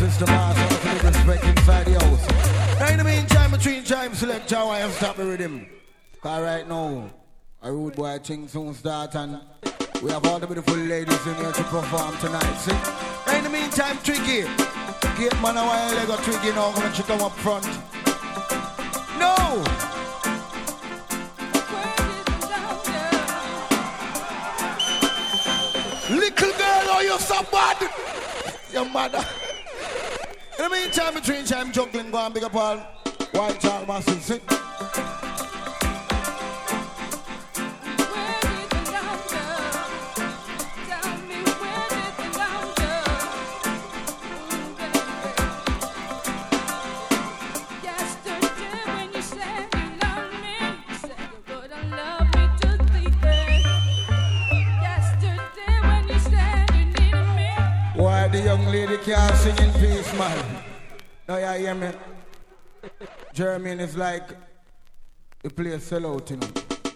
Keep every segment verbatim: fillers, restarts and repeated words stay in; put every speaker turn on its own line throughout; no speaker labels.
is the boss, all of the respect inside the house. Now in the meantime, between time, select Jawa and stop the rhythm. Cause right now, a rude boy thing soon start and we have all the beautiful ladies in here to perform tonight, see? Now in the meantime, Tricky. Gate man a while they got Tricky now, come and she come up front. No! Little girl, oh you so bad! Your mother. In the meantime, between time juggling, go and big up all white child masses, see? The young lady can't sing in peace, man. Now you hear me? Jermaine is like the place sell out, you know.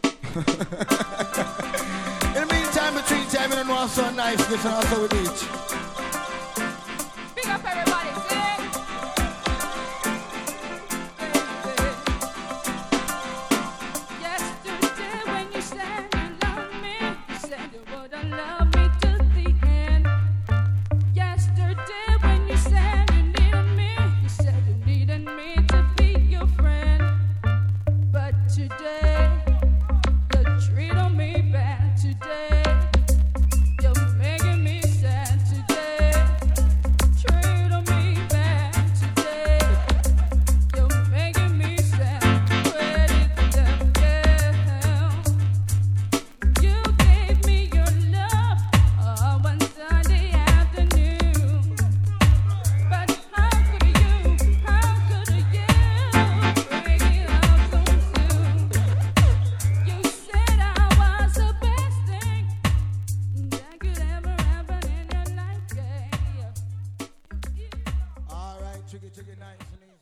In the meantime, between time, you don't know how so nice this and also with each. Big up everybody, sing! Yesterday when you said you loved me, you said you wouldn't love me till the end. Yesterday when you said you needed me, you said you needed me to be your friend. But today, you're treating me bad. Today, you're making me sad. Today, treating me bad. Today, you're making me sad. Where did the girl? You gave me your love on one Sunday afternoon. But how could you, how could you break it up so soon? You said I was the best thing that could ever happen in your life, yeah. All right, Tricky, Tricky, nice and easy.